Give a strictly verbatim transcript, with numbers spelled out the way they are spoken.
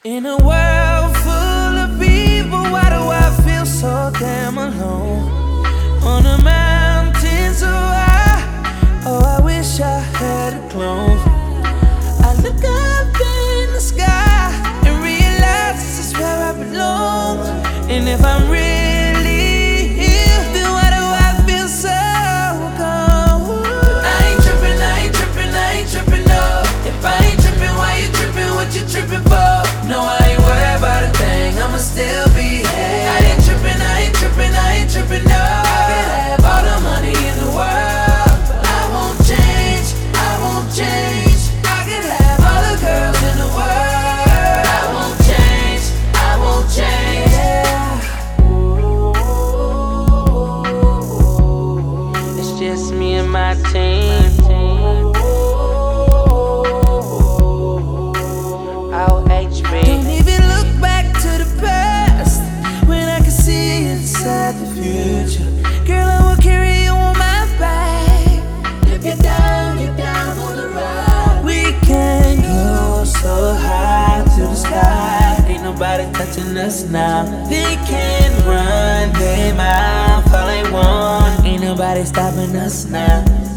In a world full of people, why do I feel so damn alone? On a mountain so high, oh, I wish I had a clone. I look up in the sky and realize this is where I belong. And if I'm really here, then why do I feel so cold? But I ain't trippin', I ain't trippin', I ain't trippin', no. If I ain't trippin', why you trippin', what you trippin' for? No, I ain't worried about a thing, I'ma still be here. I ain't trippin', I ain't trippin', I ain't trippin', no. I can have all the money in the world, but I won't change, I won't change. I can have all the girls in the world, I won't change, I won't change. Yeah. It's just me and my team. Don't even look back to the past when I can see inside the future. Girl, I will carry you on my back. If you're down, you're down on the ride. We can go so high to the sky. Ain't nobody touching us now. They can run their mouth all they want. Ain't nobody stopping us now.